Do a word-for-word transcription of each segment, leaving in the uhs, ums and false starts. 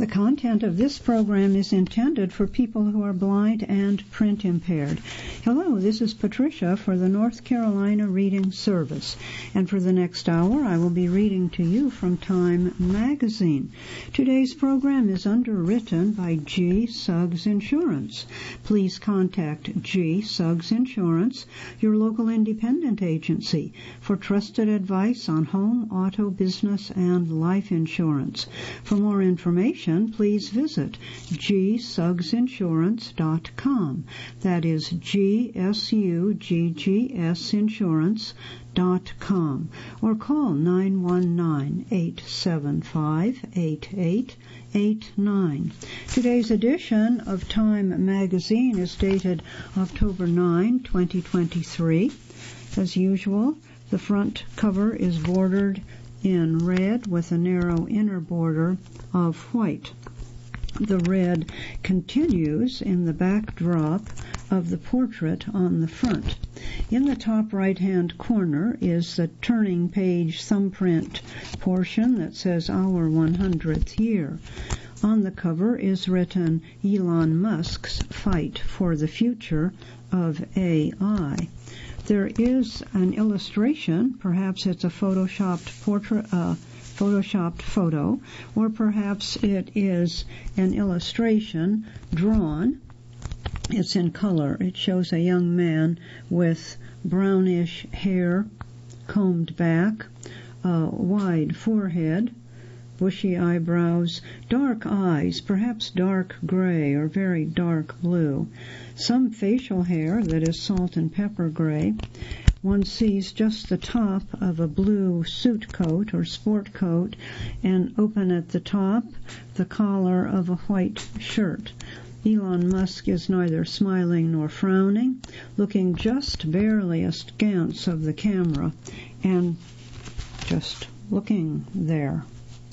The content of this program is intended for people who are blind and print impaired. Hello, this is Patricia for the North Carolina Reading Service, and for the next hour I will be reading to you from Time Magazine. Today's program is underwritten by G. Suggs Insurance. Please contact G. Suggs Insurance, your local independent agency, for trusted advice on home, auto, business, and life insurance. For more information, please visit g suggs insurance dot com. That is G S U G G S insurance dot com, or call nine one nine, eight seven five, eight eight eight nine. Today's edition of Time Magazine is dated October ninth, twenty twenty-three. As usual, the front cover is bordered in red with a narrow inner border of white. The red continues in the backdrop of the portrait on the front. In the top right-hand corner is the turning page thumbprint portion that says Our one hundredth Year. On the cover is written Elon Musk's Fight for the Future of A I. There is an illustration, perhaps it's a photoshopped portrait, uh, photoshopped photo, or perhaps it is an illustration drawn. It's in color. It shows a young man with brownish hair, combed back, a wide forehead, bushy eyebrows, dark eyes, perhaps dark gray or very dark blue, some facial hair that is salt and pepper gray. One sees just the top of a blue suit coat or sport coat, and open at the top, the collar of a white shirt. Elon Musk is neither smiling nor frowning, looking just barely askance of the camera, and just looking there.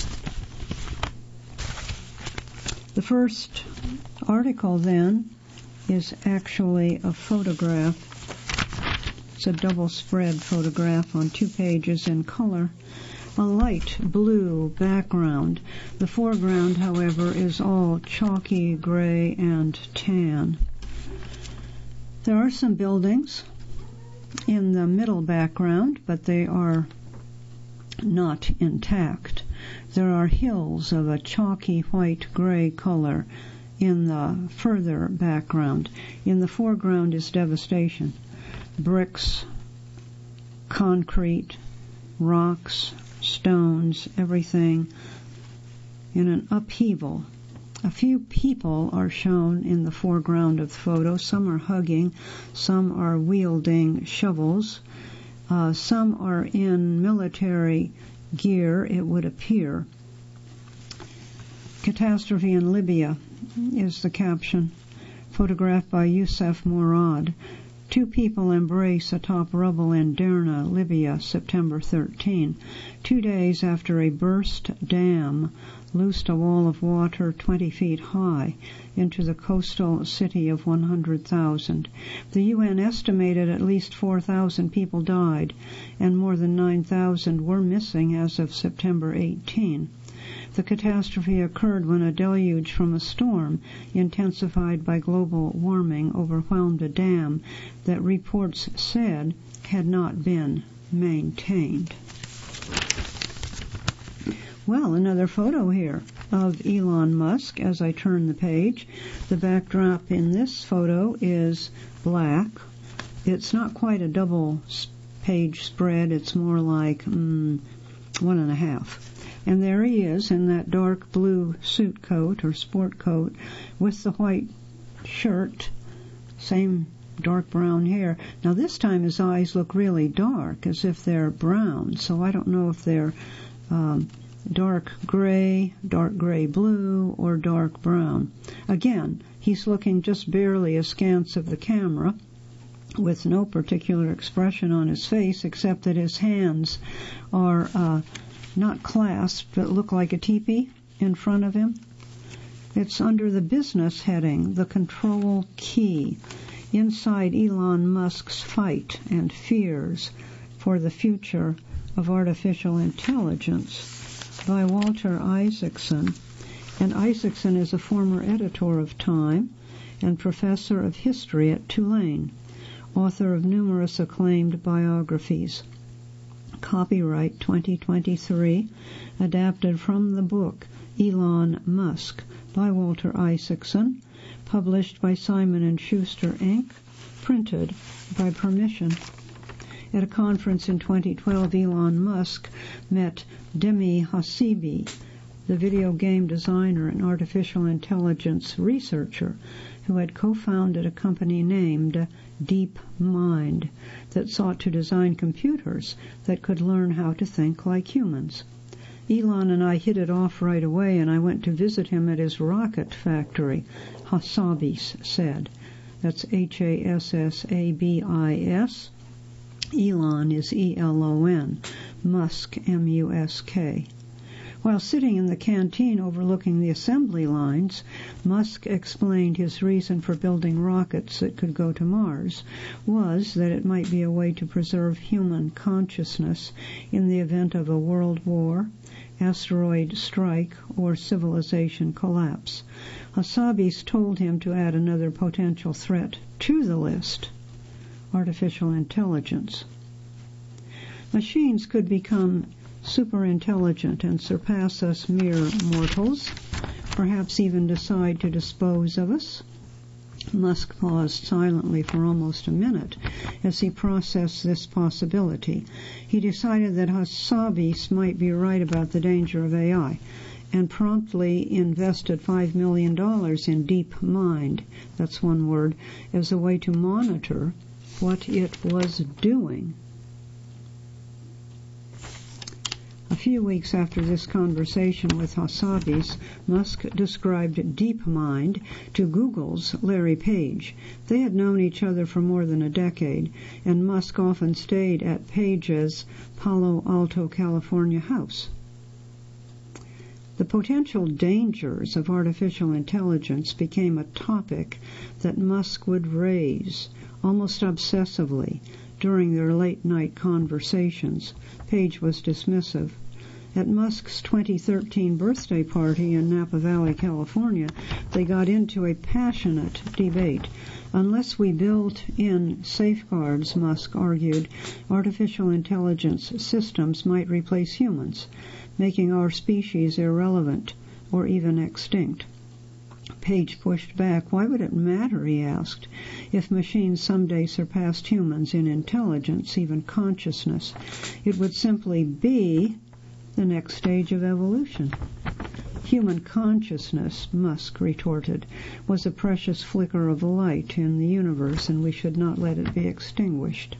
The first article, then, is actually a photograph. It's a double-spread photograph on two pages in color. A light blue background. The foreground, however, is all chalky gray and tan. There are some buildings in the middle background, but they are not intact. There are hills of a chalky white-gray color in the further background. In the foreground is devastation. Bricks, concrete, rocks, stones, everything in an upheaval. A few people are shown in the foreground of the photo. Some are hugging, some are wielding shovels, uh, some are in military gear, it would appear. Catastrophe in Libya is the caption, photographed by Youssef Mourad. Two people embrace atop rubble in Derna, Libya, September thirteenth, two days after a burst dam loosed a wall of water twenty feet high into the coastal city of one hundred thousand. The U N estimated at least four thousand people died, and more than nine thousand were missing as of September eighteenth. The catastrophe occurred when a deluge from a storm, intensified by global warming, overwhelmed a dam that reports said had not been maintained. Well, another photo here of Elon Musk as I turn the page. The backdrop in this photo is black. It's not quite a double page spread. It's more like mm, one and a half. And there he is in that dark blue suit coat or sport coat with the white shirt, same dark brown hair. Now this time his eyes look really dark, as if they're brown, so I don't know if they're um, dark gray, dark gray blue, or dark brown. Again, he's looking just barely askance of the camera, with no particular expression on his face except that his hands are uh, not clasped, but look like a teepee in front of him. It's under the business heading, the control key, inside Elon Musk's fight and fears for the future of artificial intelligence, by Walter Isaacson. And Isaacson is a former editor of Time and professor of history at Tulane, author of numerous acclaimed biographies. Copyright twenty twenty-three, adapted from the book Elon Musk by Walter Isaacson, published by Simon and Schuster, Incorporated, printed by permission. At a conference in twenty twelve, Elon Musk met Demi Hasibi, the video game designer and artificial intelligence researcher who had co-founded a company named DeepMind that sought to design computers that could learn how to think like humans. Elon and I hit it off right away, and I went to visit him at his rocket factory, Hassabis said. That's H A S S A B I S. Elon is E L O N. Musk, M U S K. While sitting in the canteen overlooking the assembly lines, Musk explained his reason for building rockets that could go to Mars was that it might be a way to preserve human consciousness in the event of a world war, asteroid strike, or civilization collapse. Hassabis told him to add another potential threat to the list: artificial intelligence. Machines could become super intelligent and surpass us mere mortals, perhaps even decide to dispose of us. Musk paused silently for almost a minute as he processed this possibility. He decided that Hassabis might be right about the danger of A I, and promptly invested five million dollars in DeepMind, that's one word, as a way to monitor what it was doing. A few weeks after this conversation with Hassabis, Musk described DeepMind to Google's Larry Page. They had known each other for more than a decade, and Musk often stayed at Page's Palo Alto, California house. The potential dangers of artificial intelligence became a topic that Musk would raise almost obsessively during their late-night conversations. Page was dismissive. At Musk's twenty thirteen birthday party in Napa Valley, California, they got into a passionate debate. Unless we built in safeguards, Musk argued, artificial intelligence systems might replace humans, making our species irrelevant or even extinct. Page pushed back. Why would it matter, he asked, if machines someday surpassed humans in intelligence, even consciousness? It would simply be the next stage of evolution. Human consciousness, Musk retorted, was a precious flicker of light in the universe, and we should not let it be extinguished.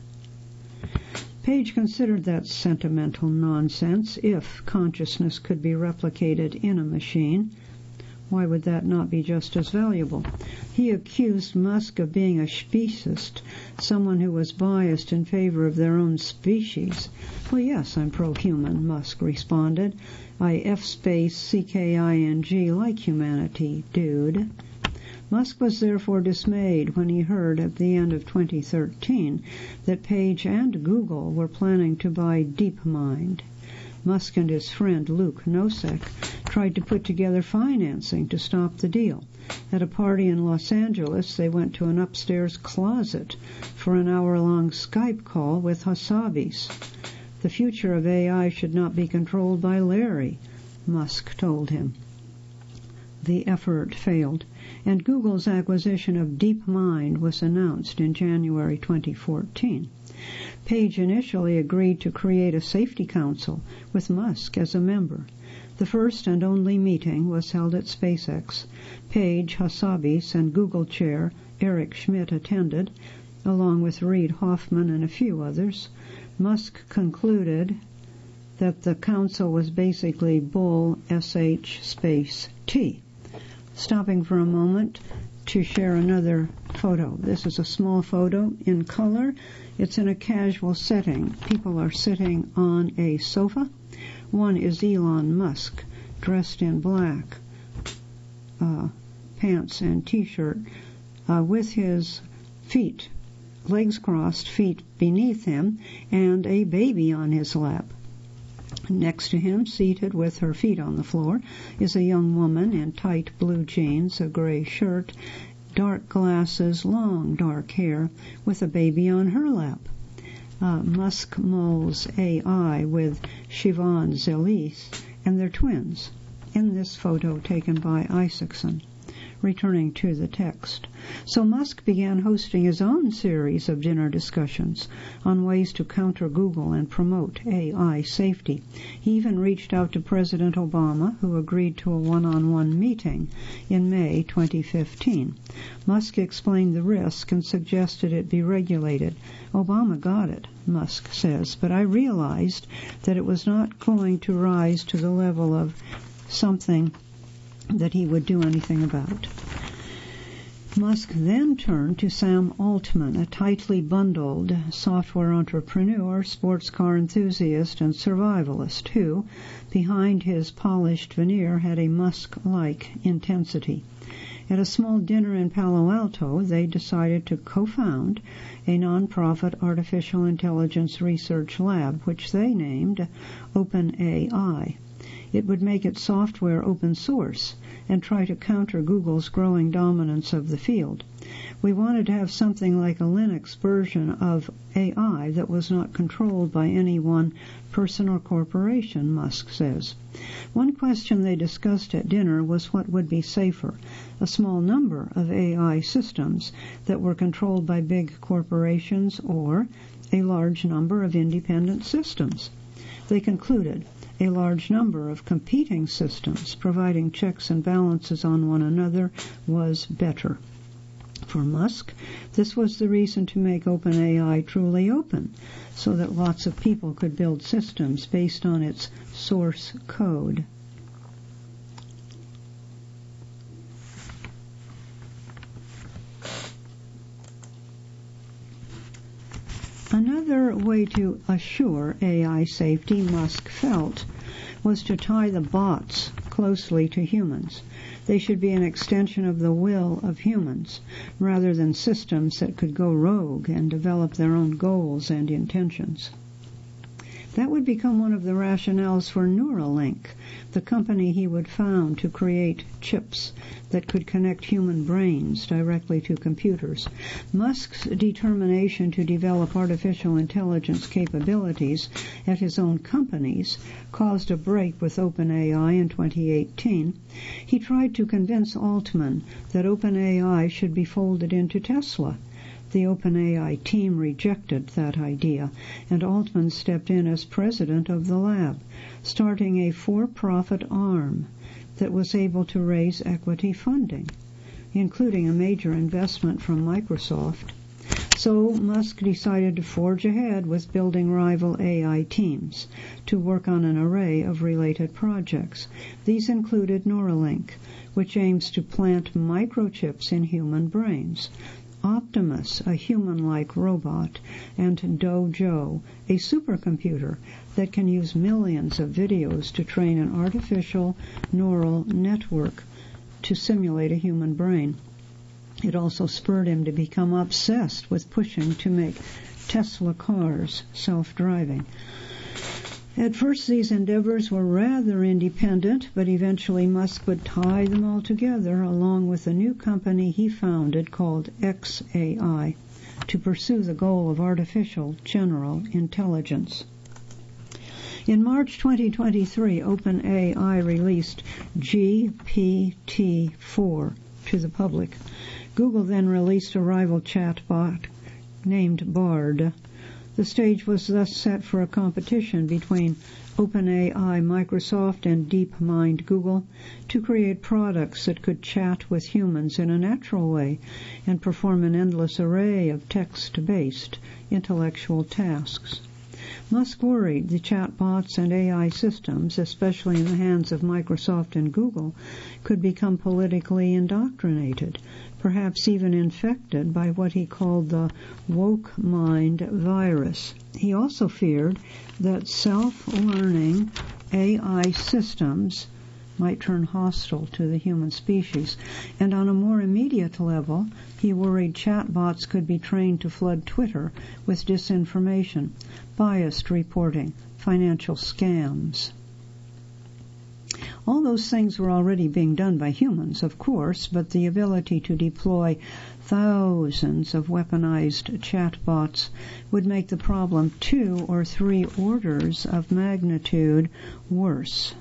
Page considered that sentimental nonsense. If consciousness could be replicated in a machine, why would that not be just as valuable? He accused Musk of being a speciesist, someone who was biased in favor of their own species. Well, yes, I'm pro-human, Musk responded. I F-space C K I N G like humanity, dude. Musk was therefore dismayed when he heard at the end of twenty thirteen that Page and Google were planning to buy DeepMind. Musk and his friend Luke Nosek tried to put together financing to stop the deal. At a party in Los Angeles, they went to an upstairs closet for an hour-long Skype call with Hassabis. The future of A I should not be controlled by Larry, Musk told him. The effort failed, and Google's acquisition of DeepMind was announced in January twenty fourteen. Page initially agreed to create a safety council with Musk as a member. The first and only meeting was held at SpaceX. Page, Hassabis, and Google chair Eric Schmidt attended, along with Reid Hoffman and a few others. Musk concluded that the council was basically bull S H space T. Stopping for a moment to share another photo. This is a small photo in color. It's in a casual setting. People are sitting on a sofa. One is Elon Musk, dressed in black, uh, pants and T-shirt, uh, with his feet, legs crossed, feet beneath him, and a baby on his lap. Next to him, seated with her feet on the floor, is a young woman in tight blue jeans, a gray shirt, dark glasses, long dark hair, with a baby on her lap. Uh, Musk molds A I with Siobhan Zelis and their twins in this photo taken by Isaacson. Returning to the text. So Musk began hosting his own series of dinner discussions on ways to counter Google and promote A I safety. He even reached out to President Obama, who agreed to a one-on-one meeting in May twenty fifteen. Musk explained the risk and suggested it be regulated. Obama got it, Musk says, but I realized that it was not going to rise to the level of something that he would do anything about. Musk then turned to Sam Altman, a tightly bundled software entrepreneur, sports car enthusiast, and survivalist who, behind his polished veneer, had a Musk-like intensity. At a small dinner in Palo Alto, they decided to co-found a nonprofit artificial intelligence research lab, which they named OpenAI. It would make its software open source and try to counter Google's growing dominance of the field. We wanted to have something like a Linux version of A I that was not controlled by any one person or corporation, Musk says. One question they discussed at dinner was what would be safer, a small number of A I systems that were controlled by big corporations or a large number of independent systems. They concluded a large number of competing systems providing checks and balances on one another was better. For Musk, this was the reason to make OpenAI truly open, so that lots of people could build systems based on its source code. Another way to assure A I safety, Musk felt, was to tie the bots closely to humans. They should be an extension of the will of humans, rather than systems that could go rogue and develop their own goals and intentions. That would become one of the rationales for Neuralink, the company he would found to create chips that could connect human brains directly to computers. Musk's determination to develop artificial intelligence capabilities at his own companies caused a break with OpenAI in twenty eighteen. He tried to convince Altman that OpenAI should be folded into Tesla. The OpenAI team rejected that idea, and Altman stepped in as president of the lab, starting a for-profit arm that was able to raise equity funding, including a major investment from Microsoft. So Musk decided to forge ahead with building rival A I teams to work on an array of related projects. These included Neuralink, which aims to plant microchips in human brains, Optimus, a human-like robot, and Dojo, a supercomputer that can use millions of videos to train an artificial neural network to simulate a human brain. It also spurred him to become obsessed with pushing to make Tesla cars self-driving. At first, these endeavors were rather independent, but eventually Musk would tie them all together along with a new company he founded called X A I to pursue the goal of artificial general intelligence. In March twenty twenty-three, OpenAI released G P T four to the public. Google then released a rival chatbot named Bard. The stage was thus set for a competition between OpenAI, Microsoft, and DeepMind Google to create products that could chat with humans in a natural way and perform an endless array of text-based intellectual tasks. Musk worried the chatbots and A I systems, especially in the hands of Microsoft and Google, could become politically indoctrinated, perhaps even infected by what he called the woke mind virus. He also feared that self-learning A I systems might turn hostile to the human species. And on a more immediate level, he worried chatbots could be trained to flood Twitter with disinformation. biased reporting, financial scams. All those things were already being done by humans, of course, but the ability to deploy thousands of weaponized chatbots would make the problem two or three orders of magnitude worse.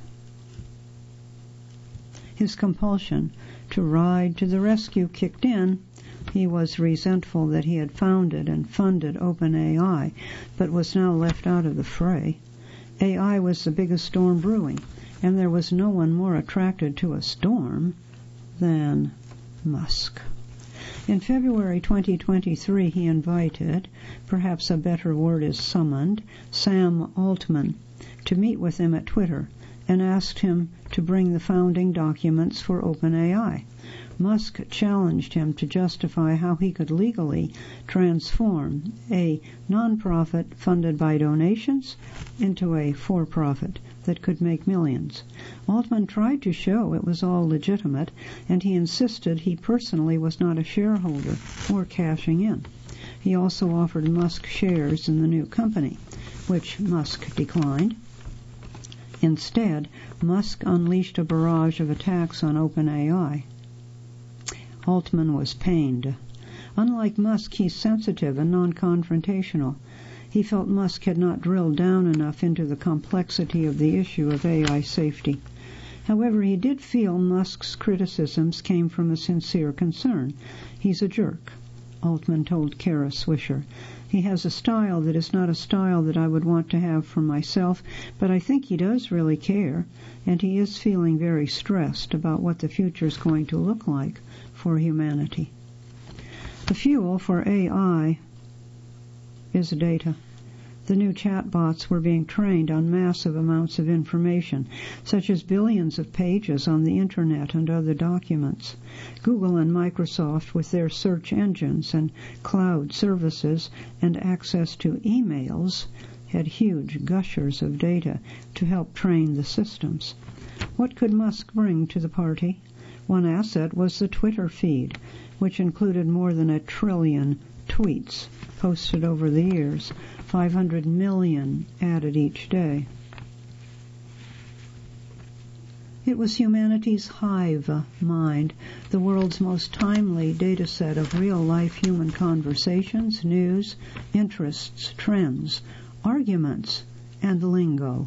His compulsion to ride to the rescue kicked in. He was resentful that he had founded and funded OpenAI, but was now left out of the fray. A I was the biggest storm brewing, and there was no one more attracted to a storm than Musk. In February twenty twenty-three, he invited, perhaps a better word is summoned, Sam Altman to meet with him at Twitter and asked him to bring the founding documents for OpenAI. Musk challenged him to justify how he could legally transform a nonprofit funded by donations into a for-profit that could make millions. Altman tried to show it was all legitimate, and he insisted he personally was not a shareholder or cashing in. He also offered Musk shares in the new company, which Musk declined. Instead, Musk unleashed a barrage of attacks on OpenAI. Altman was pained. Unlike Musk, he's sensitive and non-confrontational. He felt Musk had not drilled down enough into the complexity of the issue of A I safety. However, he did feel Musk's criticisms came from a sincere concern. He's a jerk, Altman told Kara Swisher. He has a style that is not a style that I would want to have for myself, but I think he does really care, and he is feeling very stressed about what the future is going to look like for humanity. The fuel for A I is data. The new chatbots were being trained on massive amounts of information, such as billions of pages on the Internet and other documents. Google and Microsoft, with their search engines and cloud services and access to emails, had huge gushers of data to help train the systems. What could Musk bring to the party? One asset was the Twitter feed, which included more than a trillion tweets posted over the years, five hundred million added each day. It was humanity's hive mind, the world's most timely data set of real-life human conversations, news, interests, trends, arguments, and lingo.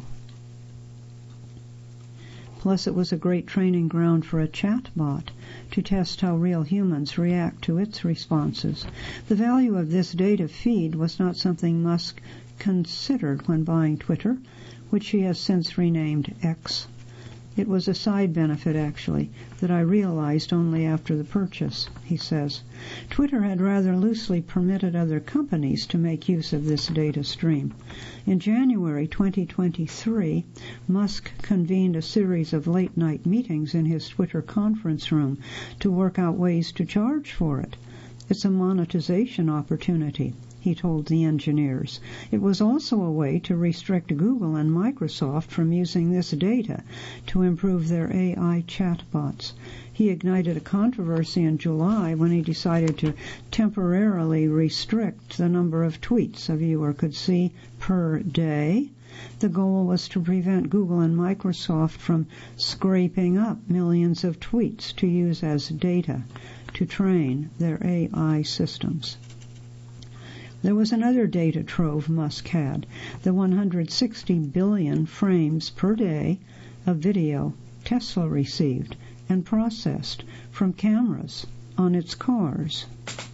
Plus, it was a great training ground for a chatbot to test how real humans react to its responses. The value of this data feed was not something Musk considered when buying Twitter, which he has since renamed X. It was a side benefit, actually, that I realized only after the purchase, he says. Twitter had rather loosely permitted other companies to make use of this data stream. In January twenty twenty-three, Musk convened a series of late-night meetings in his Twitter conference room to work out ways to charge for it. It's a monetization opportunity, he told the engineers. It was also a way to restrict Google and Microsoft from using this data to improve their A I chatbots. He ignited a controversy in July when he decided to temporarily restrict the number of tweets a viewer could see per day. The goal was to prevent Google and Microsoft from scraping up millions of tweets to use as data to train their A I systems. There was another data trove Musk had, the one hundred sixty billion frames per day of video Tesla received and processed from cameras on its cars.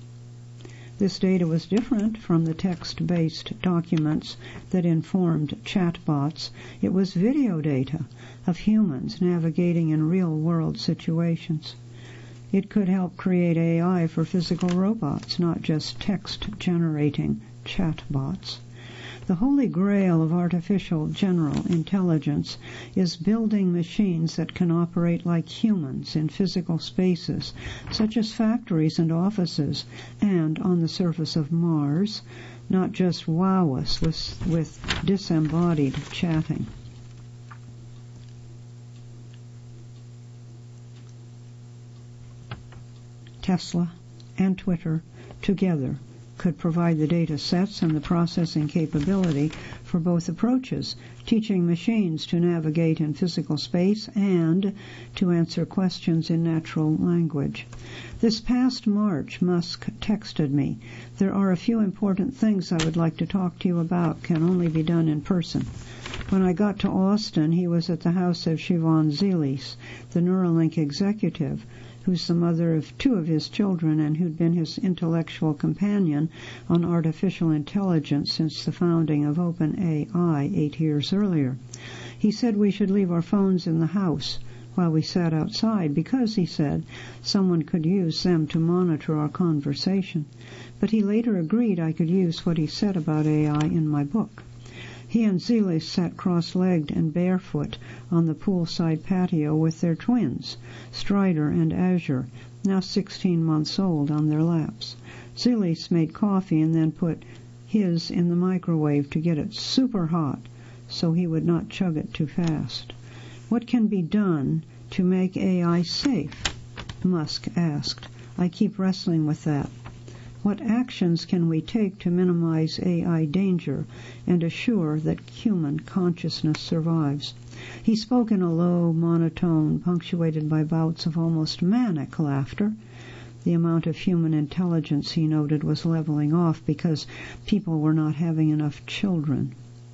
This data was different from the text-based documents that informed chatbots. It was video data of humans navigating in real-world situations. It could help create A I for physical robots, not just text-generating chatbots. The holy grail of artificial general intelligence is building machines that can operate like humans in physical spaces, such as factories and offices, and on the surface of Mars, not just wow us with, with disembodied chatting. Tesla and Twitter together could provide the data sets and the processing capability for both approaches, teaching machines to navigate in physical space and to answer questions in natural language. This past March, Musk texted me, "There are a few important things I would like to talk to you about, can only be done in person." When I got to Austin, he was at the house of Siobhan Zilis, the Neuralink executive, who's the mother of two of his children and who'd been his intellectual companion on artificial intelligence since the founding of OpenAI eight years earlier. He said we should leave our phones in the house while we sat outside because, he said, someone could use them to monitor our conversation. But he later agreed I could use what he said about A I in my book. He and Zilis sat cross-legged and barefoot on the poolside patio with their twins, Strider and Azure, now sixteen months old, on their laps. Zilis made coffee and then put his in the microwave to get it super hot so he would not chug it too fast. What can be done to make A I safe? Musk asked. I keep wrestling with that. What actions can we take to minimize A I danger and assure that human consciousness survives? He spoke in a low monotone, punctuated by bouts of almost manic laughter. The amount of human intelligence, he noted, was leveling off because people were not having enough children.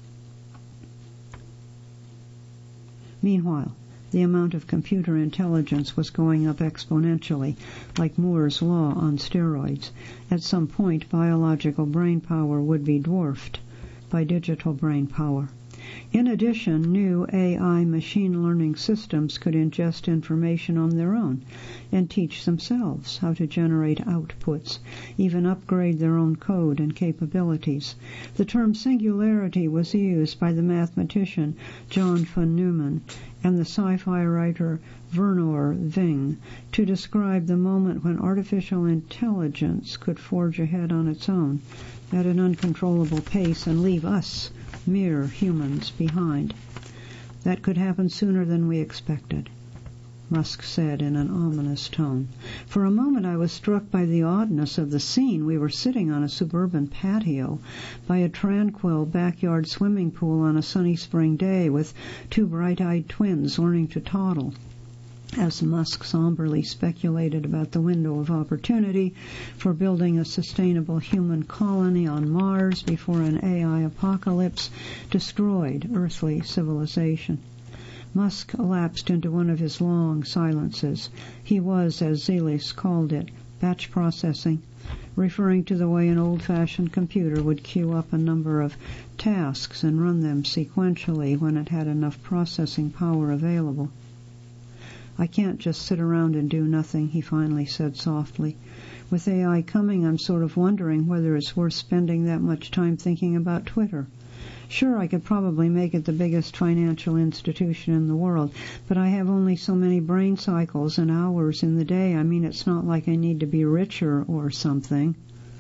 Meanwhile, the amount of computer intelligence was going up exponentially, like Moore's law on steroids. At some point, biological brain power would be dwarfed by digital brain power. In addition, new A I machine learning systems could ingest information on their own and teach themselves how to generate outputs, even upgrade their own code and capabilities. The term singularity was used by the mathematician John von Neumann and the sci-fi writer Vernor Ving to describe the moment when artificial intelligence could forge ahead on its own at an uncontrollable pace and leave us, mere humans, behind. That could happen sooner than we expected, Musk said in an ominous tone. For a moment I was struck by the oddness of the scene. We were sitting on a suburban patio by a tranquil backyard swimming pool on a sunny spring day with two bright-eyed twins learning to toddle. As Musk somberly speculated about the window of opportunity for building a sustainable human colony on Mars before an A I apocalypse destroyed earthly civilization. Musk lapsed into one of his long silences. He was, as Zilis called it, batch processing, referring to the way an old-fashioned computer would queue up a number of tasks and run them sequentially when it had enough processing power available. I can't just sit around and do nothing, he finally said softly. With A I coming, I'm sort of wondering whether it's worth spending that much time thinking about Twitter. Sure, I could probably make it the biggest financial institution in the world, but I have only so many brain cycles and hours in the day. I mean, it's not like I need to be richer or something.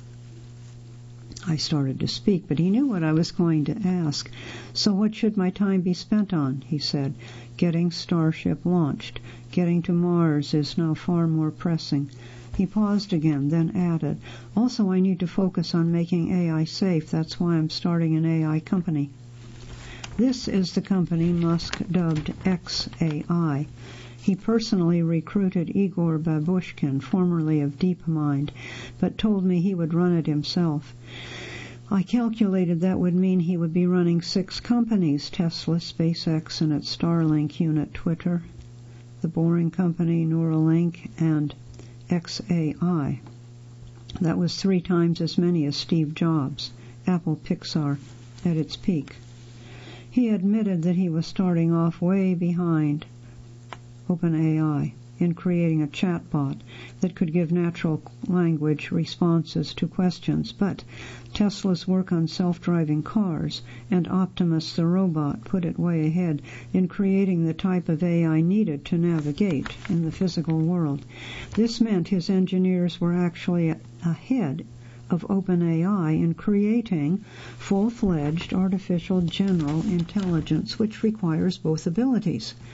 I started to speak, but he knew what I was going to ask. So what should my time be spent on? He said. Getting Starship launched. Getting to Mars is now far more pressing. He paused again, then added, also I need to focus on making A I safe. That's why I'm starting an A I company. This is the company Musk dubbed X A I. He personally recruited Igor Babushkin, formerly of DeepMind, but told me he would run it himself. I calculated that would mean he would be running six companies, Tesla, SpaceX, and its Starlink unit Twitter, the Boring Company, Neuralink, and X A I. That was three times as many as Steve Jobs, Apple Pixar, at its peak. He admitted that he was starting off way behind OpenAI in creating a chatbot that could give natural language responses to questions, but Tesla's work on self-driving cars and Optimus the robot put it way ahead in creating the type of A I needed to navigate in the physical world. This meant his engineers were actually ahead of OpenAI in creating full-fledged artificial general intelligence, which requires both abilities.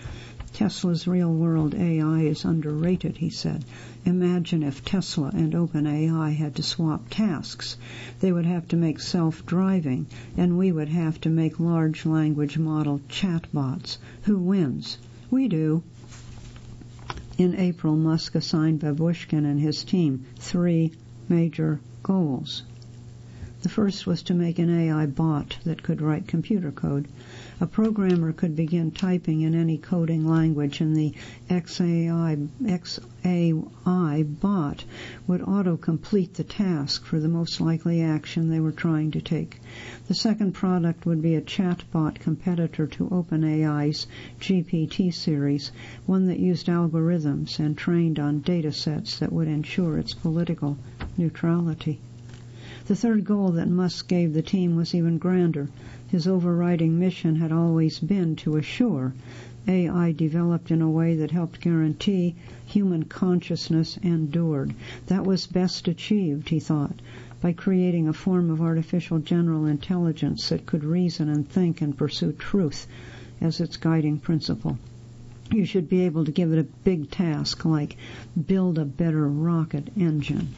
Tesla's real-world A I is underrated, he said. Imagine if Tesla and OpenAI had to swap tasks. They would have to make self-driving, and we would have to make large language model chatbots. Who wins? We do. In April, Musk assigned Babushkin and his team three major goals. The first was to make an A I bot that could write computer code. A programmer could begin typing in any coding language, and the X A I, X A I bot would auto-complete the task for the most likely action they were trying to take. The second product would be a chatbot competitor to OpenAI's G P T series, one that used algorithms and trained on data sets that would ensure its political neutrality. The third goal that Musk gave the team was even grander. His overriding mission had always been to assure A I developed in a way that helped guarantee human consciousness endured. That was best achieved, he thought, by creating a form of artificial general intelligence that could reason and think and pursue truth as its guiding principle. You should be able to give it a big task like build a better rocket engine.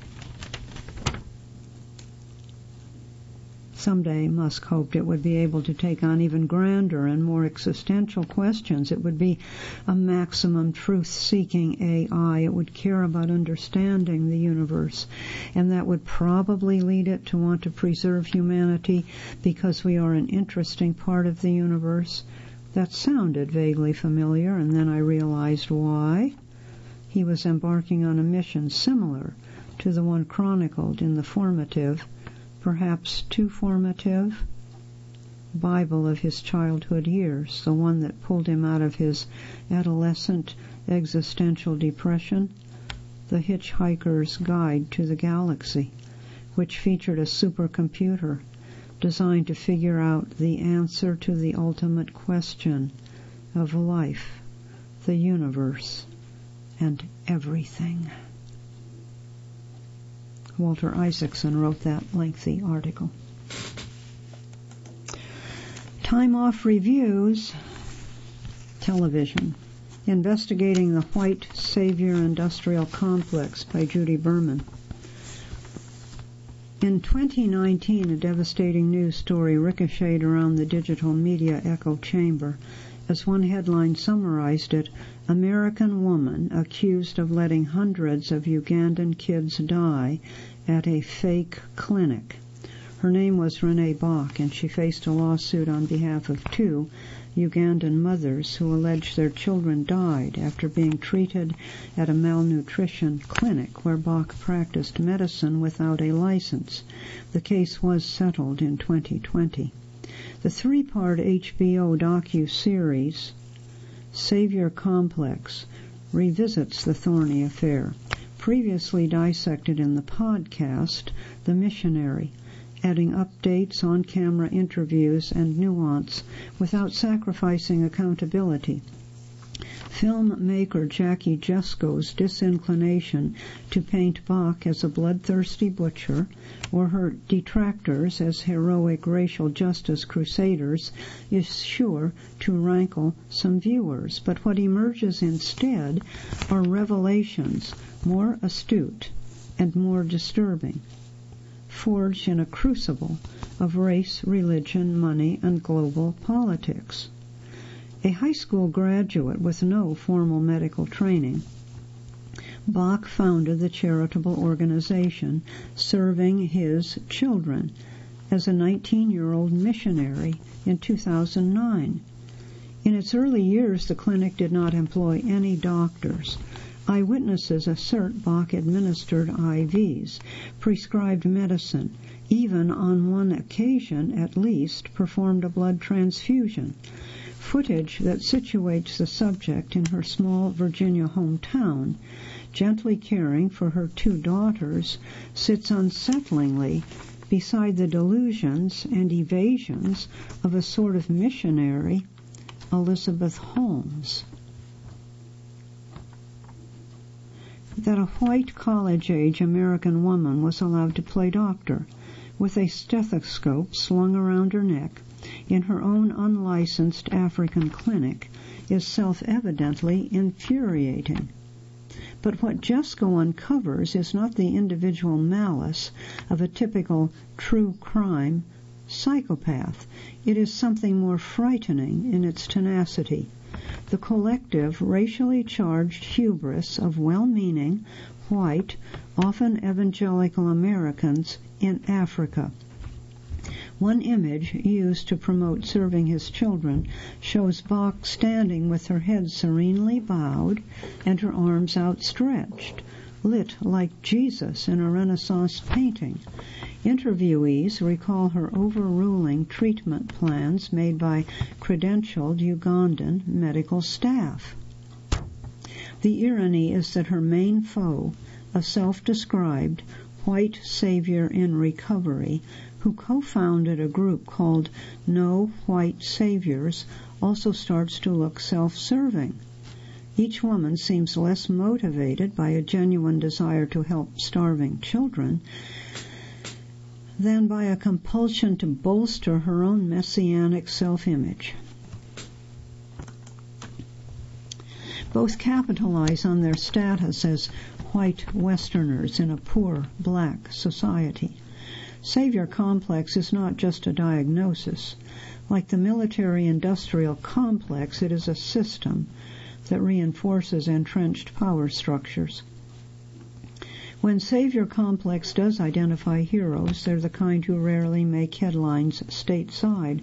Someday, Musk hoped it would be able to take on even grander and more existential questions. It would be a maximum truth-seeking A I. It would care about understanding the universe, and that would probably lead it to want to preserve humanity because we are an interesting part of the universe. That sounded vaguely familiar, and then I realized why. He was embarking on a mission similar to the one chronicled in the formative, perhaps too formative, Bible of his childhood years, the one that pulled him out of his adolescent existential depression, The Hitchhiker's Guide to the Galaxy, which featured a supercomputer designed to figure out the answer to the ultimate question of life, the universe, and everything. Walter Isaacson wrote that lengthy article. Time Off Reviews, television, Investigating the White Savior Industrial Complex by Judy Berman. In twenty nineteen, a devastating news story ricocheted around the digital media echo chamber. As one headline summarized it, American woman accused of letting hundreds of Ugandan kids die at a fake clinic. Her name was Renee Bach, and she faced a lawsuit on behalf of two Ugandan mothers who alleged their children died after being treated at a malnutrition clinic where Bach practiced medicine without a license. The case was settled in twenty twenty. The three-part H B O docu-series, Savior Complex, revisits the thorny affair. Previously dissected in the podcast, The Missionary, adding updates, on-camera interviews, and nuance without sacrificing accountability. Filmmaker Jackie Jesko's disinclination to paint Bach as a bloodthirsty butcher or her detractors as heroic racial justice crusaders is sure to rankle some viewers. But what emerges instead are revelations more astute and more disturbing, forged in a crucible of race, religion, money, and global politics. A high school graduate with no formal medical training, Bach founded the charitable organization Serving His Children as a nineteen-year-old missionary in two thousand nine. In its early years, the clinic did not employ any doctors. Eyewitnesses assert Bach administered I Vs, prescribed medicine, even on one occasion at least performed a blood transfusion. Footage that situates the subject in her small Virginia hometown, gently caring for her two daughters, sits unsettlingly beside the delusions and evasions of a sort of missionary, Elizabeth Holmes. That a white college-age American woman was allowed to play doctor, with a stethoscope slung around her neck, in her own unlicensed African clinic, is self-evidently infuriating. But what Jesko uncovers is not the individual malice of a typical true crime psychopath. It is something more frightening in its tenacity. The collective, racially charged hubris of well-meaning, white, often evangelical Americans in Africa. One image used to promote serving his children shows Bach standing with her head serenely bowed and her arms outstretched, lit like Jesus in a Renaissance painting. Interviewees recall her overruling treatment plans made by credentialed Ugandan medical staff. The irony is that her main foe, a self-described white savior in recovery, who co-founded a group called No White Saviors, also starts to look self-serving. Each woman seems less motivated by a genuine desire to help starving children than by a compulsion to bolster her own messianic self-image. Both capitalize on their status as white Westerners in a poor black society. Savior complex is not just a diagnosis. Like the military-industrial complex, it is a system that reinforces entrenched power structures. When Savior complex does identify heroes, they're the kind who rarely make headlines stateside.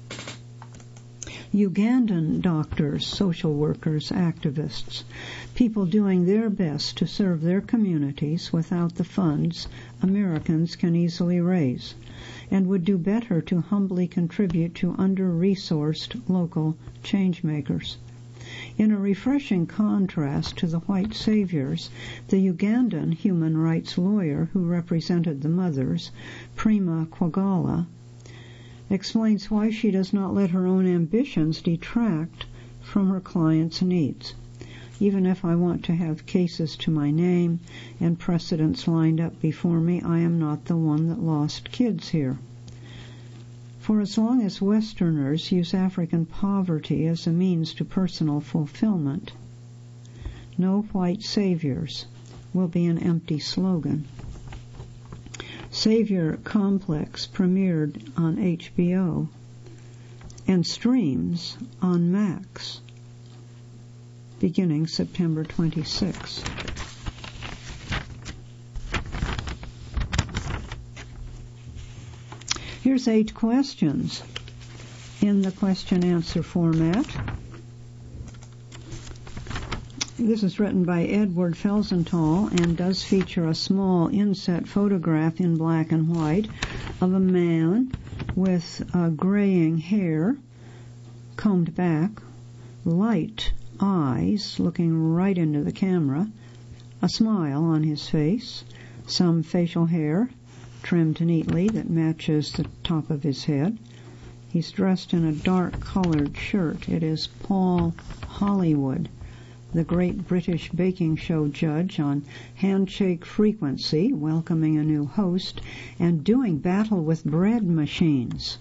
Ugandan doctors, social workers, activists, people doing their best to serve their communities without the funds Americans can easily raise, and would do better to humbly contribute to under-resourced local change-makers. In a refreshing contrast to the white saviors, the Ugandan human rights lawyer who represented the mothers, Prima Kwagala, explains why she does not let her own ambitions detract from her clients' needs. Even if I want to have cases to my name and precedents lined up before me, I am not the one that lost kids here. For as long as Westerners use African poverty as a means to personal fulfillment, no white saviors will be an empty slogan. Savior Complex premiered on H B O and streams on Max beginning September twenty-sixth. Here's eight questions in the question-answer format. This is written by Edward Felsenthal and does feature a small inset photograph in black and white of a man with uh, graying hair, combed back, light eyes looking right into the camera, a smile on his face, some facial hair trimmed neatly that matches the top of his head. He's dressed in a dark-colored shirt. It is Paul Hollywood, the great British baking show judge on Handshake Frequency, welcoming a new host, and doing battle with bread machines.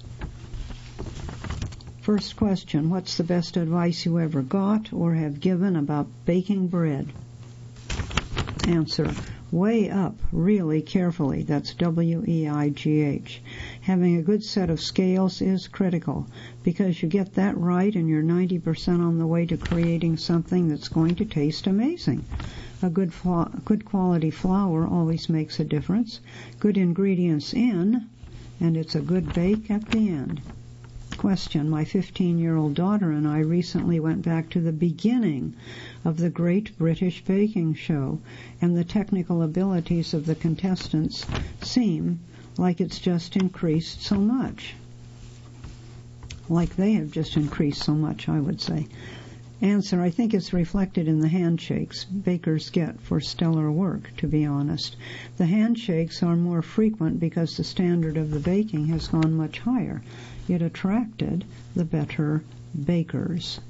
First question, what's the best advice you ever got or have given about baking bread? Answer, weigh up really carefully. That's W E I G H. Having a good set of scales is critical, because you get that right and you're ninety percent on the way to creating something that's going to taste amazing. A good fla- good quality flour always makes a difference. Good ingredients in, and it's a good bake at the end. Question, my fifteen-year-old daughter and I recently went back to the beginning of the Great British Baking Show, and the technical abilities of the contestants seem like it's just increased so much. Like they have just increased so much, I would say. Answer, I think it's reflected in the handshakes bakers get for stellar work, to be honest. The handshakes are more frequent because the standard of the baking has gone much higher. It attracted the better bakers.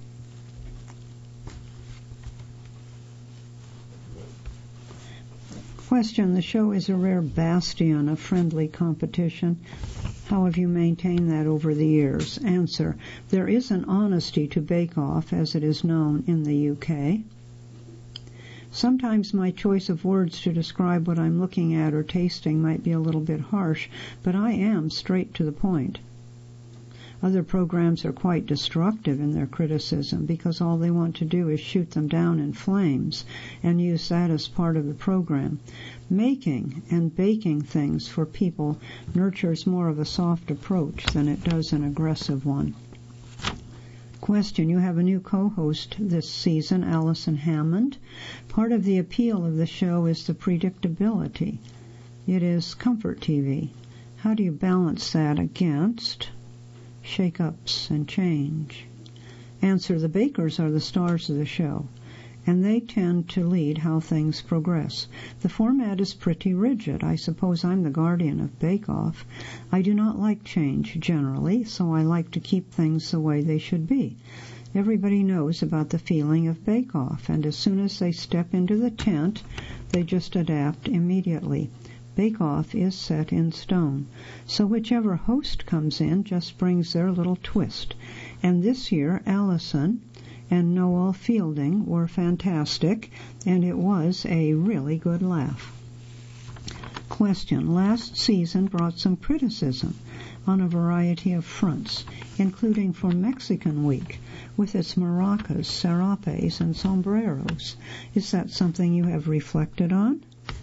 Question, the show is a rare bastion of friendly competition. How have you maintained that over the years? Answer. There is an honesty to Bake Off, as it is known in the U K. Sometimes my choice of words to describe what I'm looking at or tasting might be a little bit harsh, but I am straight to the point. Other programs are quite destructive in their criticism because all they want to do is shoot them down in flames and use that as part of the program. Making and baking things for people nurtures more of a soft approach than it does an aggressive one. Question. You have a new co-host this season, Allison Hammond. Part of the appeal of the show is the predictability. It is comfort T V. How do you balance that against shake-ups and change? Answer. The bakers are the stars of the show, and they tend to lead how things progress. The format is pretty rigid. I suppose I'm the guardian of Bake Off. I do not like change generally, so I like to keep things the way they should be. Everybody knows about the feeling of Bake Off, and as soon as they step into the tent, they just adapt immediately. Bake Off is set in stone, so whichever host comes in just brings their little twist. And this year, Allison and Noel Fielding were fantastic, and it was a really good laugh. Question. Last season brought some criticism on a variety of fronts, including for Mexican Week, with its maracas, serapes, and sombreros. Is that something you have reflected on?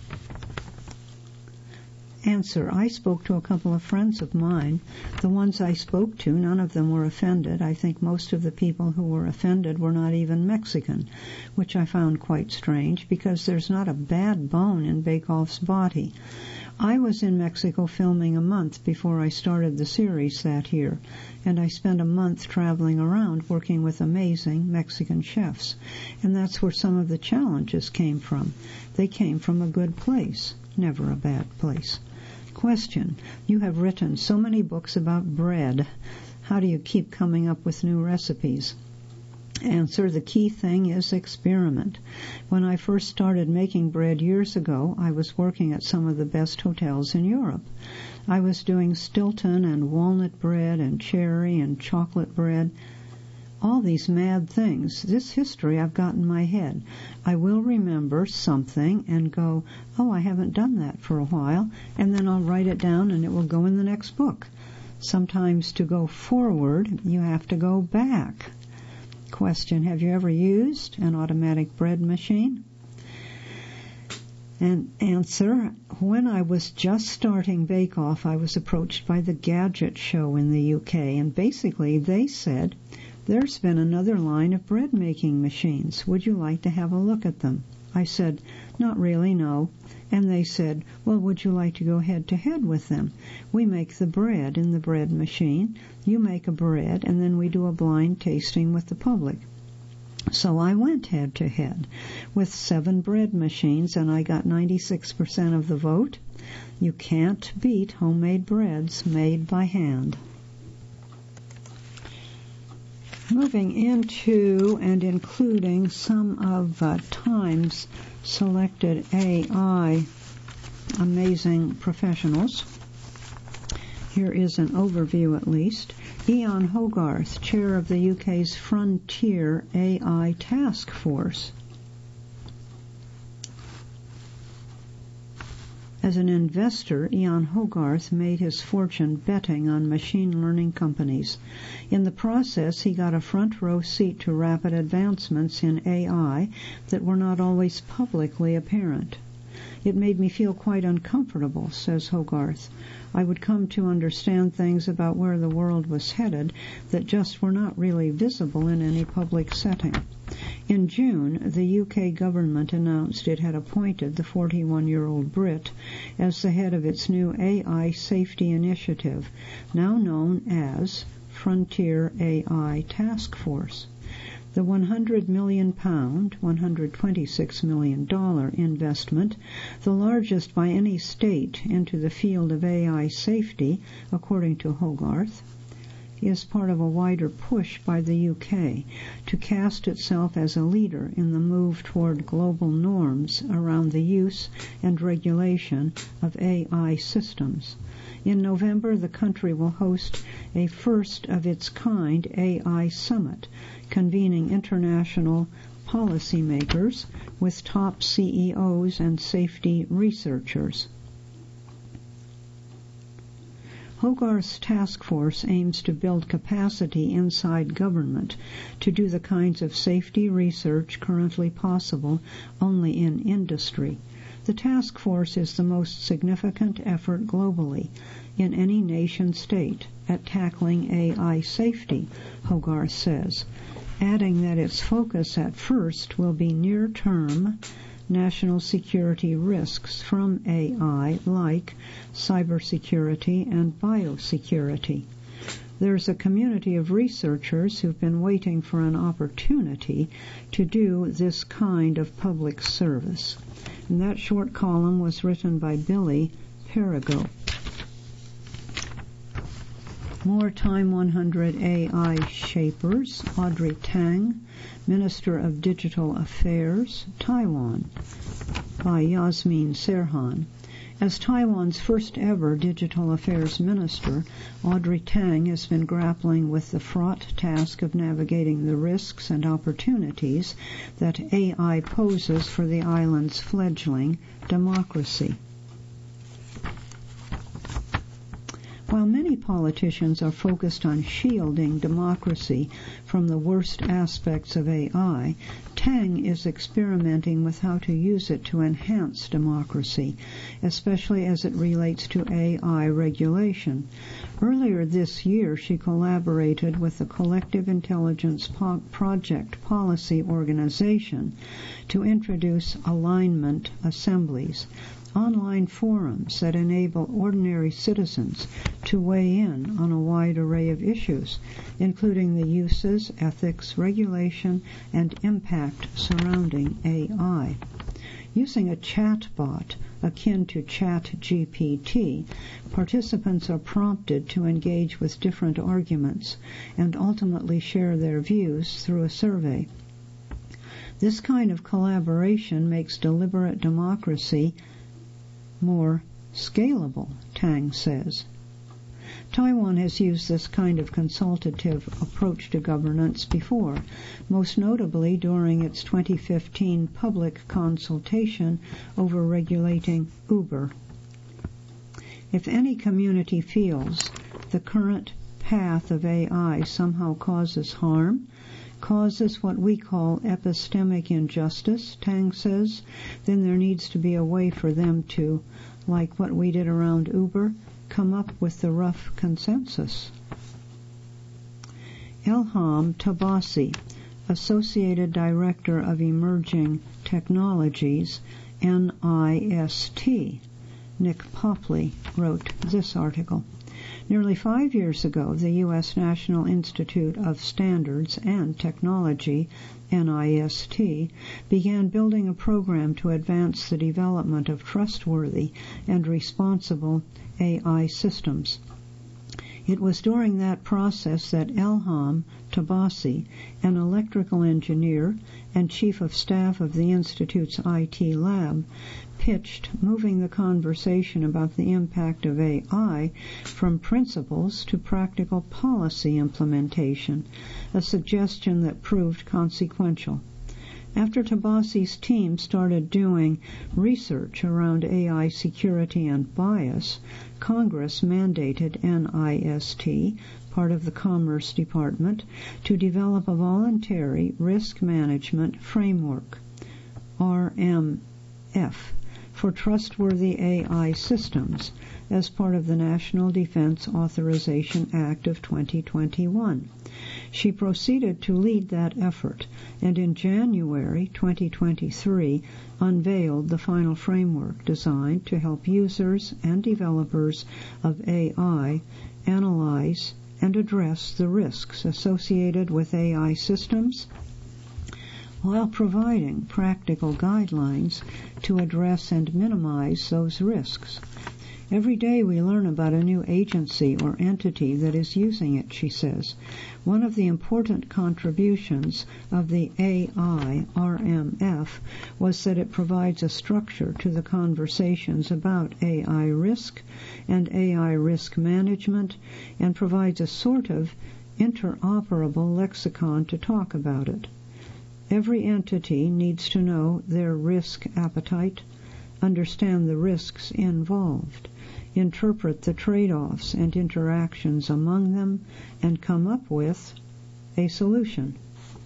Answer. I spoke to a couple of friends of mine. The ones I spoke to, none of them were offended. I think most of the people who were offended were not even Mexican, which I found quite strange because there's not a bad bone in Bake Off's body. I was in Mexico filming a month before I started the series that year, and I spent a month traveling around working with amazing Mexican chefs. And that's where some of the challenges came from. They came from a good place, never a bad place. Question. You have written so many books about bread. How do you keep coming up with new recipes? Answer. The key thing is experiment. When I first started making bread years ago, I was working at some of the best hotels in Europe. I was doing Stilton and walnut bread and cherry and chocolate bread. All these mad things. This history I've got in my head. I will remember something and go, oh, I haven't done that for a while, and then I'll write it down and it will go in the next book. Sometimes to go forward, you have to go back. Question. Have you ever used an automatic bread machine? And answer. When I was just starting Bake Off, I was approached by the Gadget Show in the U K, and basically they said, there's been another line of bread-making machines. Would you like to have a look at them? I said, not really, no. And they said, well, would you like to go head-to-head with them? We make the bread in the bread machine. You make a bread, and then we do a blind tasting with the public. So I went head-to-head with seven bread machines, and I got ninety-six percent of the vote. You can't beat homemade breads made by hand. Moving into and including some of uh, Time's selected A I amazing professionals. Here is an overview at least. Ian Hogarth, chair of the U K's Frontier A I Task Force. As an investor, Ian Hogarth made his fortune betting on machine learning companies. In the process, he got a front row seat to rapid advancements in A I that were not always publicly apparent. It made me feel quite uncomfortable, says Hogarth. I would come to understand things about where the world was headed that just were not really visible in any public setting. In June, the U K government announced it had appointed the forty-one-year-old Brit as the head of its new A I safety initiative, now known as Frontier A I Task Force. The one hundred million pound, one hundred twenty-six million dollars investment, the largest by any state into the field of A I safety, according to Hogarth, is part of a wider push by the U K to cast itself as a leader in the move toward global norms around the use and regulation of A I systems. In November, the country will host a first-of-its-kind A I summit, convening international policymakers with top C E Os and safety researchers. Hogarth's task force aims to build capacity inside government to do the kinds of safety research currently possible only in industry. The task force is the most significant effort globally in any nation-state at tackling A I safety, Hogarth says, adding that its focus at first will be near-term national security risks from A I like cybersecurity and biosecurity. There's a community of researchers who've been waiting for an opportunity to do this kind of public service. And that short column was written by Billy Perigo. More Time one hundred A I shapers. Audrey Tang, Minister of Digital Affairs, Taiwan, by Yasmin Serhan. As Taiwan's first ever Digital Affairs Minister, Audrey Tang has been grappling with the fraught task of navigating the risks and opportunities that A I poses for the island's fledgling democracy. While many politicians are focused on shielding democracy from the worst aspects of A I, Tang is experimenting with how to use it to enhance democracy, especially as it relates to A I regulation. Earlier this year, she collaborated with the Collective Intelligence po- Project Policy Organization to introduce alignment assemblies, online forums that enable ordinary citizens to weigh in on a wide array of issues, including the uses, ethics, regulation, and impact surrounding A I. Using a chatbot akin to ChatGPT, participants are prompted to engage with different arguments and ultimately share their views through a survey. This kind of collaboration makes deliberate democracy more scalable, Tang says. Taiwan has used this kind of consultative approach to governance before, most notably during its twenty fifteen public consultation over regulating Uber. If any community feels the current path of A I somehow causes harm, causes what we call epistemic injustice, Tang says, then there needs to be a way for them to, like what we did around Uber, come up with the rough consensus. Elham Tabasi, Associated Director of Emerging Technologies, N I S T, Nick Popley, wrote this article. Nearly five years ago, the U S National Institute of Standards and Technology, N I S T, began building a program to advance the development of trustworthy and responsible A I systems. It was during that process that Elham Tabasi, an electrical engineer and chief of staff of the Institute's I T lab, pitched moving the conversation about the impact of A I from principles to practical policy implementation, a suggestion that proved consequential. After Tabasi's team started doing research around A I security and bias, Congress mandated N I S T, part of the Commerce Department, to develop a voluntary risk management framework, R M F, for trustworthy A I systems as part of the National Defense Authorization Act of twenty twenty-one. She proceeded to lead that effort, and in January twenty twenty-three unveiled the final framework designed to help users and developers of A I analyze and address the risks associated with A I systems, while providing practical guidelines to address and minimize those risks. Every day we learn about a new agency or entity that is using it, she says. One of the important contributions of the A I R M F, was that it provides a structure to the conversations about A I risk and A I risk management, and provides a sort of interoperable lexicon to talk about it. Every entity needs to know their risk appetite, understand the risks involved, interpret the trade-offs and interactions among them, and come up with a solution.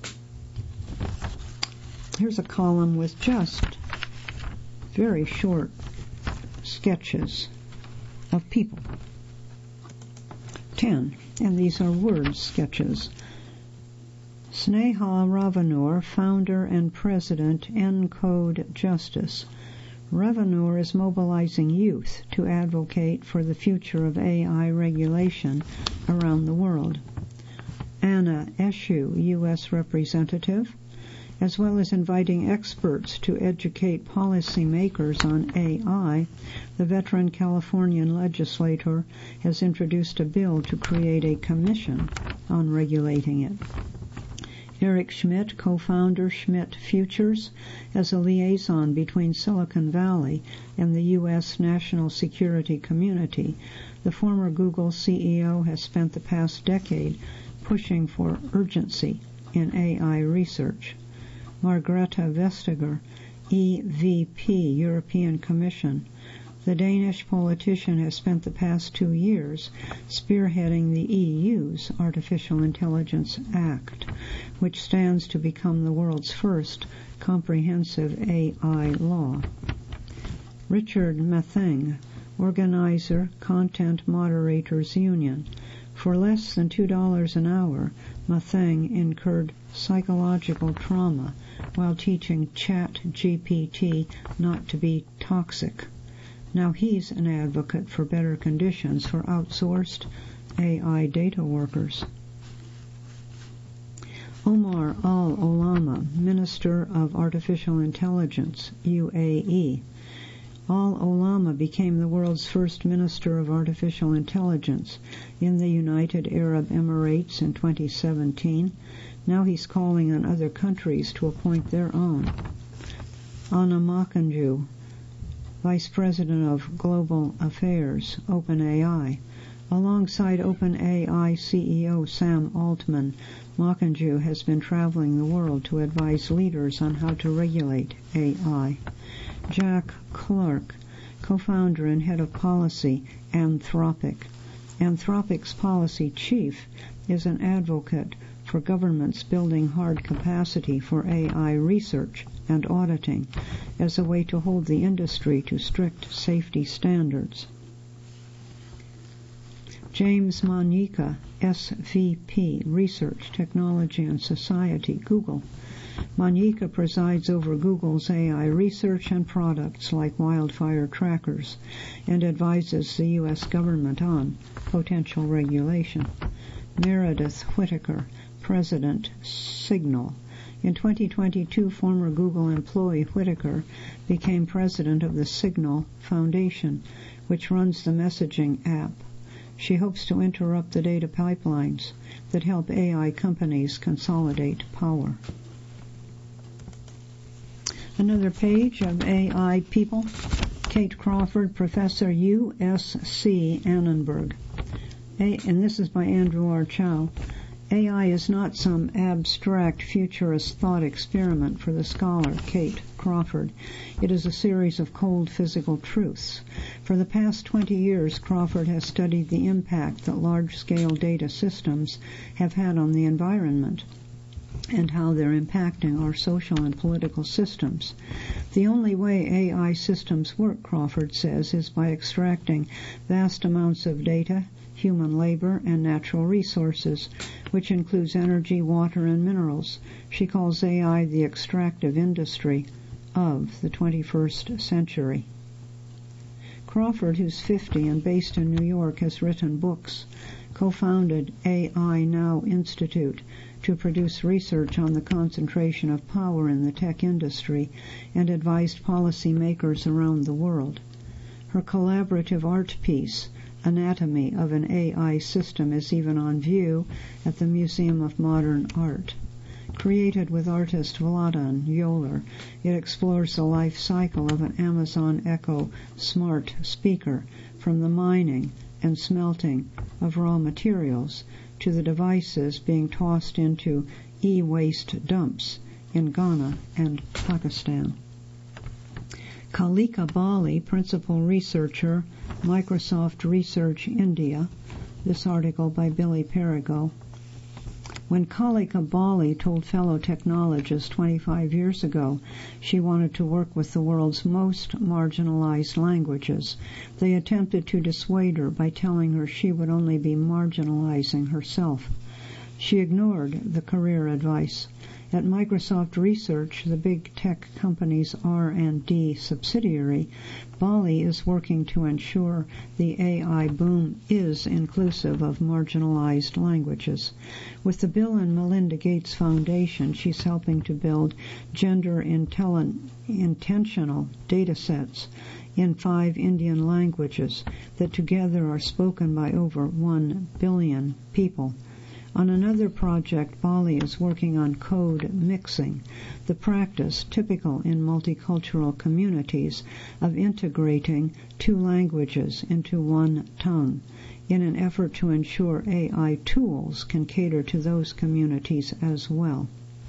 Here's a column with just very short sketches of people. Ten, and these are word sketches. Sneha Ravanur, founder and president, ENCODE Justice. Ravanur is mobilizing youth to advocate for the future of A I regulation around the world. Anna Eshoo, U S representative, as well as inviting experts to educate policymakers on A I, the veteran Californian legislator has introduced a bill to create a commission on regulating it. Eric Schmidt, co-founder Schmidt Futures, as a liaison between Silicon Valley and the U S national security community. The former Google C E O has spent the past decade pushing for urgency in A I research. Margrethe Vestager, E V P, European Commission. The Danish politician has spent the past two years spearheading the E U's Artificial Intelligence Act, which stands to become the world's first comprehensive A I law. Richard Matheng, organizer, Content Moderators Union. For less than two dollars an hour, Matheng incurred psychological trauma while teaching Chat G P T not to be toxic. Now he's an advocate for better conditions for outsourced A I data workers. Omar Al-Olama, Minister of Artificial Intelligence, U A E. Al-Olama became the world's first Minister of Artificial Intelligence in the United Arab Emirates in twenty seventeen. Now he's calling on other countries to appoint their own. Anna Makanju, Vice President of Global Affairs, OpenAI. Alongside OpenAI C E O Sam Altman, Makanju has been traveling the world to advise leaders on how to regulate A I. Jack Clark, co-founder and head of policy, Anthropic. Anthropic's policy chief is an advocate for governments building hard capacity for A I research and auditing as a way to hold the industry to strict safety standards. James Manyika, S V P, Research, Technology and Society, Google. Manyika presides over Google's A I research and products like wildfire trackers and advises the U S government on potential regulation. Meredith Whittaker, President, Signal. In twenty twenty-two, former Google employee Whittaker became president of the Signal Foundation, which runs the messaging app. She hopes to interrupt the data pipelines that help A I companies consolidate power. Another page of A I people. Kate Crawford, Professor, U S C Annenberg. A, and this is by Andrew R. Chow. A I is not some abstract futurist thought experiment for the scholar, Kate Crawford. It is a series of cold physical truths. For the past twenty years, Crawford has studied the impact that large-scale data systems have had on the environment and how they're impacting our social and political systems. The only way A I systems work, Crawford says, is by extracting vast amounts of data, human labor, and natural resources, which includes energy, water, and minerals. She calls A I the extractive industry of the twenty-first century. Crawford, who's fifty and based in New York, has written books, co-founded A I Now Institute to produce research on the concentration of power in the tech industry, and advised policymakers around the world. Her collaborative art piece, Anatomy of an A I System, is even on view at the Museum of Modern Art. Created with artist Vladan Yoler, it explores the life cycle of an Amazon Echo smart speaker, from the mining and smelting of raw materials to the devices being tossed into e-waste dumps in Ghana and Pakistan. Kalika Bali, principal researcher, Microsoft Research India. This article by Billy Perigo. When Kalika Bali told fellow technologists twenty-five years ago she wanted to work with the world's most marginalized languages, they attempted to dissuade her by telling her she would only be marginalizing herself. She ignored the career advice. At Microsoft Research, the big tech company's R and D subsidiary, Bali is working to ensure the A I boom is inclusive of marginalized languages. With the Bill and Melinda Gates Foundation, she's helping to build gender intelli- intentional data sets in five Indian languages that together are spoken by over one billion people. On another project, Bali is working on code mixing, the practice typical in multicultural communities of integrating two languages into one tongue in an effort to ensure A I tools can cater to those communities as well.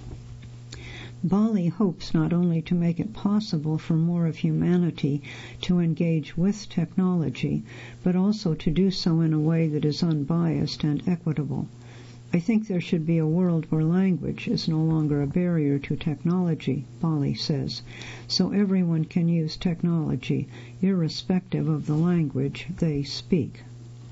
Bali hopes not only to make it possible for more of humanity to engage with technology, but also to do so in a way that is unbiased and equitable. I think there should be a world where language is no longer a barrier to technology, Bali says, so everyone can use technology irrespective of the language they speak.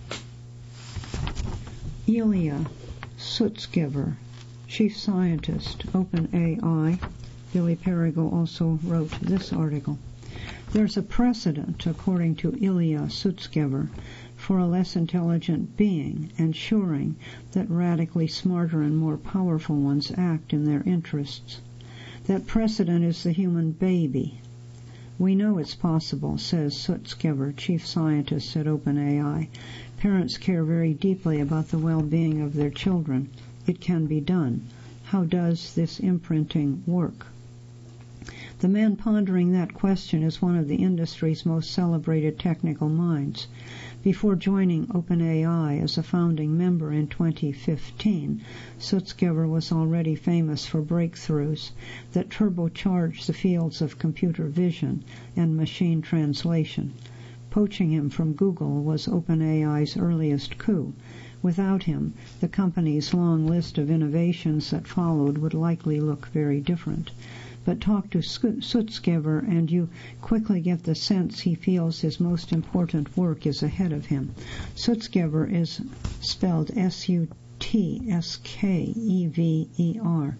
Ilya Sutskever, chief scientist, OpenAI. Billy Perigo also wrote this article. There's a precedent, according to Ilya Sutskever, for a less intelligent being ensuring that radically smarter and more powerful ones act in their interests. That precedent is the human baby. We know it's possible, says Sutskever, chief scientist at OpenAI. Parents care very deeply about the well-being of their children. It can be done. How does this imprinting work? The man pondering that question is one of the industry's most celebrated technical minds. Before joining OpenAI as a founding member in twenty fifteen, Sutskever was already famous for breakthroughs that turbocharged the fields of computer vision and machine translation. Poaching him from Google was OpenAI's earliest coup. Without him, the company's long list of innovations that followed would likely look very different. But talk to Sutskever and you quickly get the sense he feels his most important work is ahead of him. Sutskever is spelled S U T S K E V E R.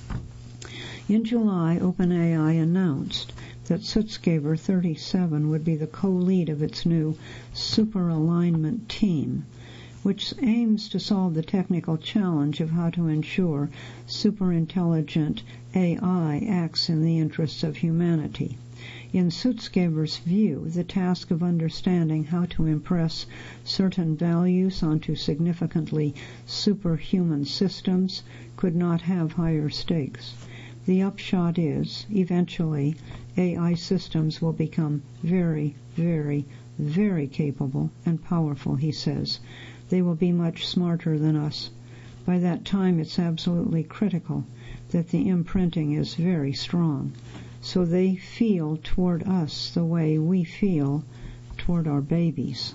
In July, OpenAI announced that Sutskever, thirty-seven, would be the co-lead of its new superalignment team, which aims to solve the technical challenge of how to ensure superintelligent A I acts in the interests of humanity. In Sutskever's view, the task of understanding how to impress certain values onto significantly superhuman systems could not have higher stakes. The upshot is, eventually, A I systems will become very, very, very capable and powerful, he says. They will be much smarter than us. By that time, it's absolutely critical that the imprinting is very strong, so they feel toward us the way we feel toward our babies.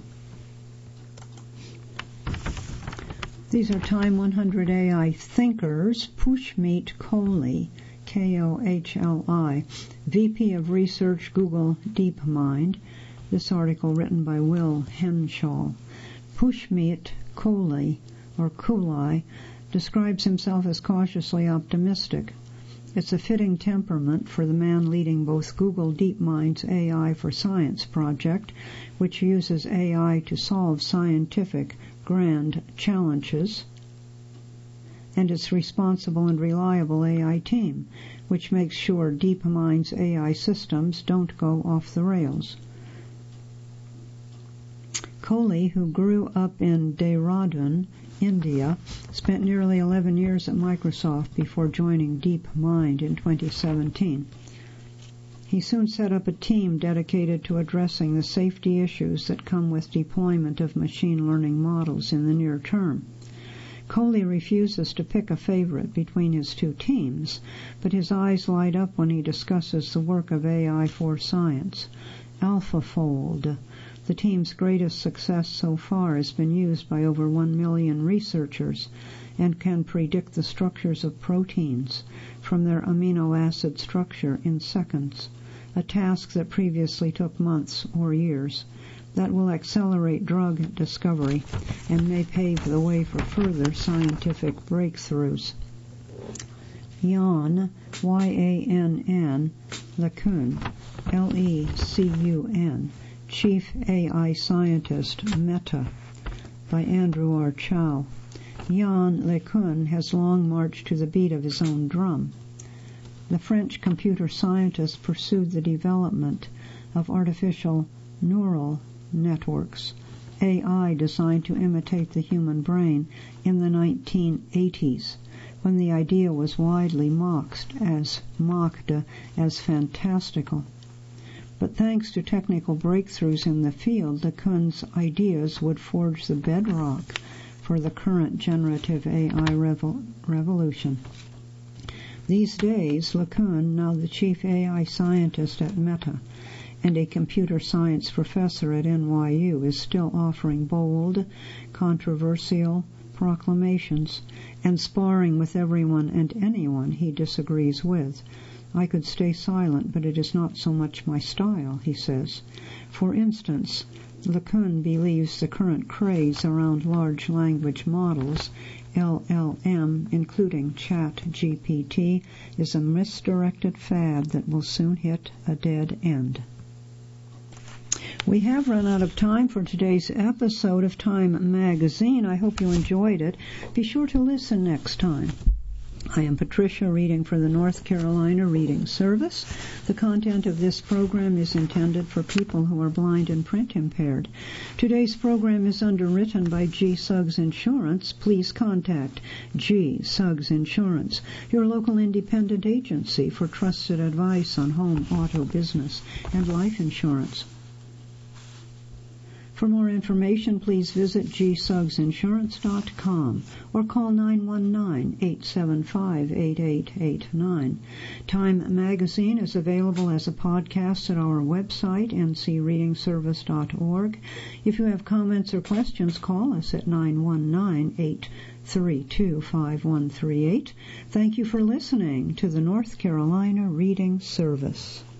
These are Time one hundred A I thinkers. Pushmeet Kohli, K O H L I, V P of Research, Google DeepMind. This article written by Will Henshaw. Pushmeet Kohli, or Kulai, describes himself as cautiously optimistic. It's a fitting temperament for the man leading both Google DeepMind's A I for Science project, which uses A I to solve scientific grand challenges, and its responsible and reliable A I team, which makes sure DeepMind's A I systems don't go off the rails. Kohli, who grew up in Dehradun, India, spent nearly eleven years at Microsoft before joining DeepMind in twenty seventeen. He soon set up a team dedicated to addressing the safety issues that come with deployment of machine learning models in the near term. Coley refuses to pick a favorite between his two teams, but his eyes light up when he discusses the work of A I for science. AlphaFold, the team's greatest success so far, has been used by over one million researchers and can predict the structures of proteins from their amino acid structure in seconds, a task that previously took months or years. That will accelerate drug discovery and may pave the way for further scientific breakthroughs. Jan, Y A N N, LeCun, L E C U N, Chief A I Scientist, Meta, by Andrew R. Chow. Jan LeCun has long marched to the beat of his own drum. The French computer scientist pursued the development of artificial neural networks, A I designed to imitate the human brain, in the nineteen eighties, when the idea was widely mocked as mocked as fantastical. But thanks to technical breakthroughs in the field, LeCun's ideas would forge the bedrock for the current generative A I revo- revolution. These days, LeCun, now the chief A I scientist at Meta and a computer science professor at N Y U, is still offering bold, controversial proclamations and sparring with everyone and anyone he disagrees with. I could stay silent, but it is not so much my style, he says. For instance, LeCun believes the current craze around large language models, L L M, including ChatGPT, is a misdirected fad that will soon hit a dead end. We have run out of time for today's episode of Time Magazine. I hope you enjoyed it. Be sure to listen next time. I am Patricia, reading for the North Carolina Reading Service. The content of this program is intended for people who are blind and print impaired. Today's program is underwritten by G. Suggs Insurance. Please contact G. Suggs Insurance, your local independent agency for trusted advice on home, auto, business, and life insurance. For more information, please visit g suggs insurance dot com or call nine one nine, eight seven five, eight eight eight nine. Time Magazine is available as a podcast at our website, n c reading service dot org. If you have comments or questions, call us at nine one nine, eight three two, five one three eight. Thank you for listening to the North Carolina Reading Service.